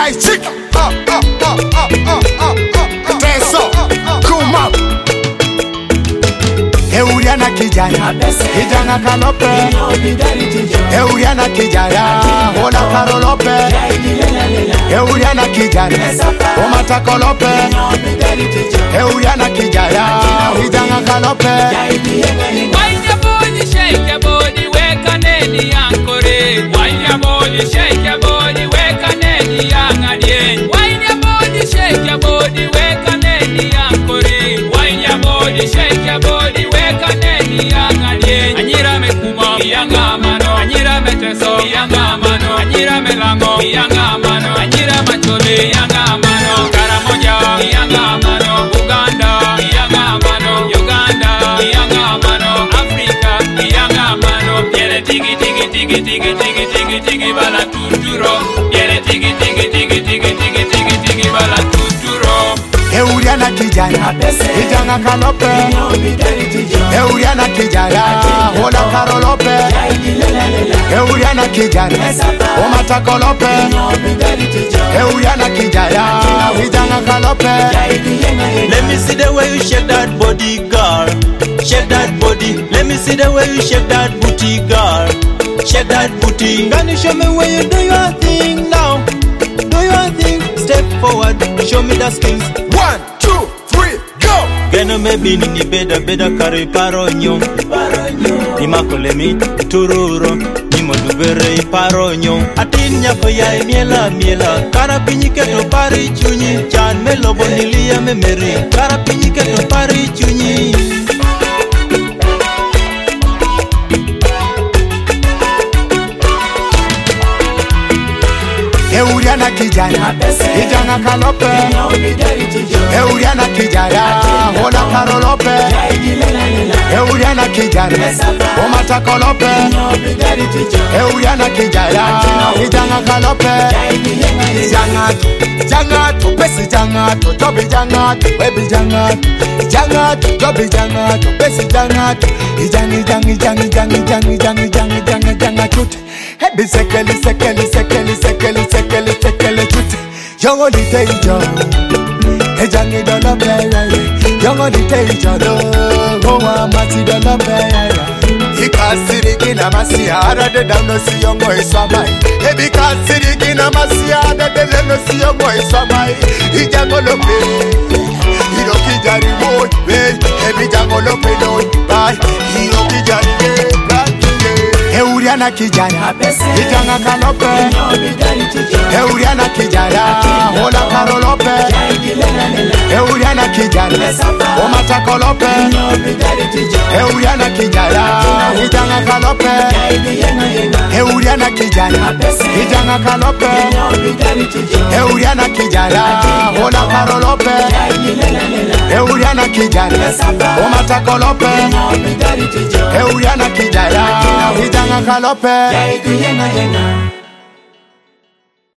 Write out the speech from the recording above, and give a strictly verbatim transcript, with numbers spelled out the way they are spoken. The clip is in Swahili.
Jai Chick, uh, uh, uh, uh, uh, uh, uh, Teso, Kuma, Euriana Kijana, Kijana Kalope, Euriana Kijana, Ola Karolope, Euriana Kijana, Omata Kolope, Euriana Kijana, Kijana Kalope. Wind your body, shake your body, wake a nanny ankore. Wind your body, shake your body, wake a nanny angadian. Wind your body, shake your body, wake a nanny ankore. Wind your body, shake your body, wake a nanny angadian. Anyira me kuma, yanga mano. Anyira me teso, yanga mano. Anyira me lango, yanga mano. Anyira machole, yanga mano. Karamoja, yanga mano. Uganda, yanga mano. Uganda, yanga mano. Africa, yanga mano. Yere tigi tigi tigi tigi tigi tigi tigi bala tuturo. Yere tigi tigi tigi tigi tigi tigi tigi bala tuturo. Euriana Kijana, Kijana Kalope, Euriana Kijana, Ola Karolope, Euriana Kijana, Omata Kolope, Euriana Kijana, Kijana Kalope. Let me see the way you shake that body, girl. Shake that body. Let me see the way you shake that booty, girl. Shake that booty. Can you show me where you do your thing now? Do your thing. Step forward. Show me the skills. One, two, three, go. Geno me bini ni beda beda kari paronyo. Imakole mi tururo. Nimo dubere paronyo. Atin nyako ya miela miela. Kara pinyi keto pari chunyi. Chan me lobo nilia me meri. Kara pinyi keto pari chunyi. Euriana Kijana, Kijana Kalope, Euriana Kijana, Ola Karolope, Euriana Kijana, Omata Kolope, Euriana Kijana, Kijana Kalope. Jangat, Jangat, Besi Jangat, Tobi Jangat, Baby Jangat, Jangat, Tobi Jangat, Besi Jangat, Jangi Jangi Jangi Jangi Jangi Jangi Jangi Jangi Jangi Hebi sekeli sekeli sekeli sekeli sekeli sekeli chuti Yongo di tejo Ejangi dola playa Yongo di tejo do Gowa mati dola playa Ikasiri kina masiara de dano si yongo iswamai Hebi kasiri kina masiara de dano si yongo iswamai Ijango lope Hiro kijari mo Hebi jango lope no Bye Hiro kijari mo Euriana Kijana, Kijana Kalope, Euriana Kijana, Ola Karolope, Euriana Kijana, Omata Kolope, Euriana Kijana, Kijana Kalope, Euriana Kijana, Kijana Kalope, Euriana Kijana, Ola Karolope, Euriana Kijana, Omata Kolope, Euriana Kijana, Kijana Kalope.